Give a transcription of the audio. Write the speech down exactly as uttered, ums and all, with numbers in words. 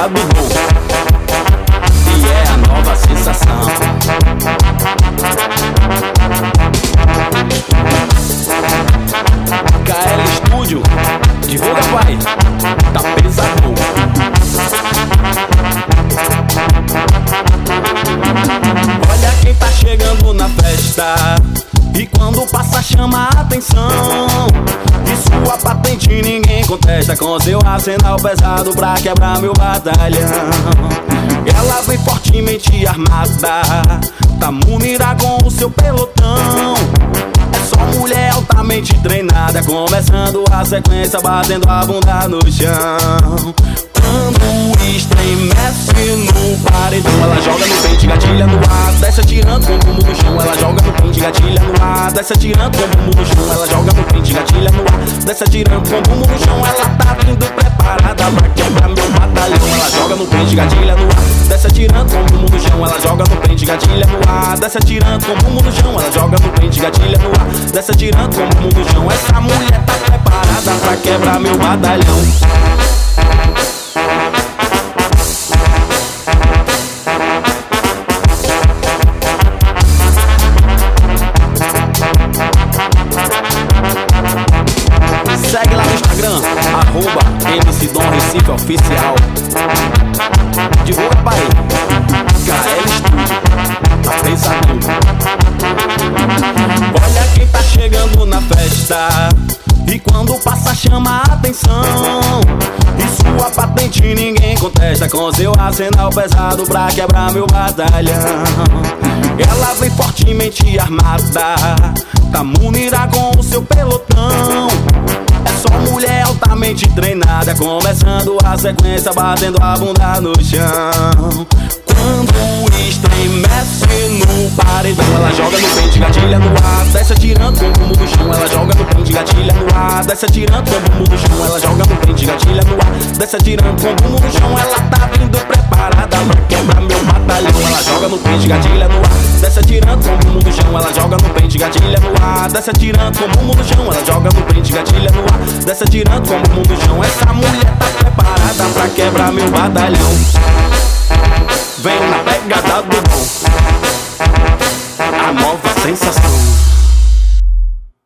pegada do bom, e é a nova sensação. K L Studio, divulga, pai, tá pesadão. Olha quem tá chegando na festa, e quando passa chama a atenção. E sua patente ninguém contesta, com seu arsenal pesado pra quebrar meu batalhão. Ela vem fortemente armada, tá munida com o seu pelotão. É só mulher altamente treinada, começando a sequência, batendo a bunda no chão. Quando estremece no paredão, ela joga no pente, gatilha no ar, desce atirando com o bumbum no chão. Ela joga no pente, gatilha no ar, desce atirando com o bumbum no chão. Ela joga no pente, gatilha no ar, desce atirando com o bumbum no chão. Ela tá vindo preparada pra quebrar meu batalhão. Ela joga no pente, gatilha no ar, desce atirando com o bumbum no chão. Ela joga no pente, gatilha no ar, desce atirando com o bumbum no chão. Ela joga no pente, gatilha no ar, desce atirando com o bumbum no chão. Essa mulher tá preparada pra quebrar meu batalhão. Segue lá no Instagram, arroba M C Dom Recife Oficial. Divulga, pai, K L Studio, tá pesadão. Olha quem tá chegando na festa, e quando passa chama a atenção. E sua patente ninguém contesta, com seu arsenal pesado pra quebrar meu batalhão. Ela vem fortemente armada, tá munida com o seu pelotão. É só mulher altamente treinada, começando a sequência, batendo a bunda no chão. Quando estremece no paredão, ela joga no pente, gatilha no ar, desce atirando com o bumbum no chão. Ela joga no pente, gatilha no ar, desce atirando com o bumbum no chão. Ela joga no pente, gatilha no ar, desce atirando com o bumbum no chão. Ela tá vindo preparada pra quebrar meu batalhão. Ela joga no pente, gatilha no ar, desce atirando com o bumbum no chão. Ela joga no pente, gatilha no ar, desce atirando com o bumbum no chão. Ela joga no pente, gatilha no ar, desce atirando com o bumbum no chão. Essa mulher tá preparada pra quebrar meu batalhão. Vem na pegada do bom, a nova sensação.